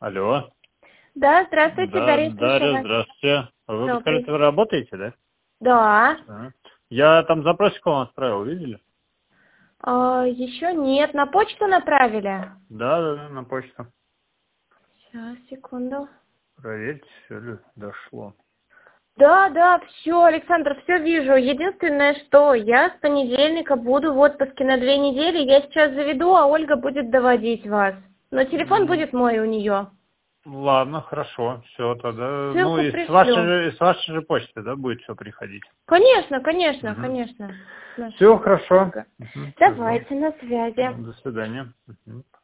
Алло. Да, здравствуйте, Да, Дарья, слушаю Дарья, вас. здравствуйте. Вы Добрый. подскажите, вы работаете, да? Да. Я там запросик вам отправил, видели? Еще нет. На почту направили? Да, на почту. Сейчас, секунду. Проверьте, все ли дошло. Да, все, Александр, все вижу. Единственное, что я с понедельника буду в отпуске на 2 недели. Я сейчас заведу, а Ольга будет доводить вас. Но телефон будет мой у нее. Ладно, хорошо, все тогда. Ссылку И пришлю. с вашей же почты, да, будет все приходить? Конечно. Все хорошо. Давайте, на связи. До свидания.